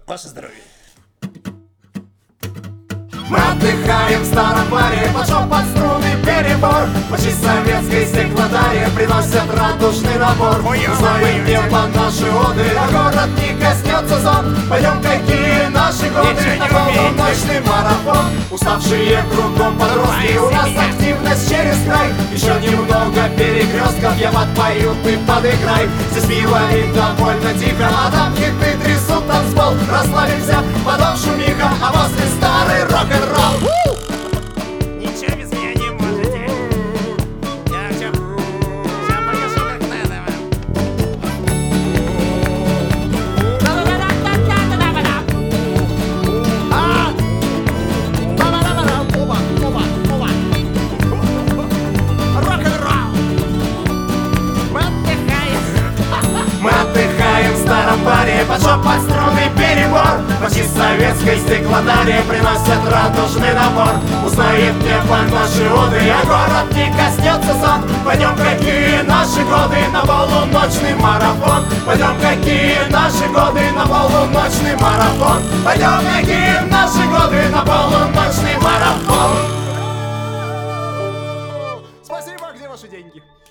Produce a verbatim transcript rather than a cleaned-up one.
Ваше здоровье. Мы отдыхаем в старом баре, под шоп, под струны перебор. Почти советской стеклодаре приносят радужный набор. Узнаем небо наши оды, а город не коснется сон. Пойдем, какие наши годы, на полуночный марафон. Уставшие кругом подростки, у нас активность через край. Еще немного перекрестков, я подпою, ты подыграй. Здесь мило и довольно тихо, а там хиты трясут танцпол. Расслабимся, потом шумиха, а после старый рок-н-ролл. Ничего без меня не можете. Я сейчас покажу, как надо вам. А! Оба, оба, оба. Рок-н-ролл. Мы отдыхаем. Мы отдыхаем в старом баре, под шоп, под струны перебор. Почти советской стеклодаре приносят радужный набор. Узнает небо наши оды, а город не коснется сон. Пойдем, какие наши годы, на полуночный марафон. Пойдем, какие наши годы, на полуночный марафон. Пойдем, какие наши годы, на полуночный марафон. Спасибо, где ваши деньги?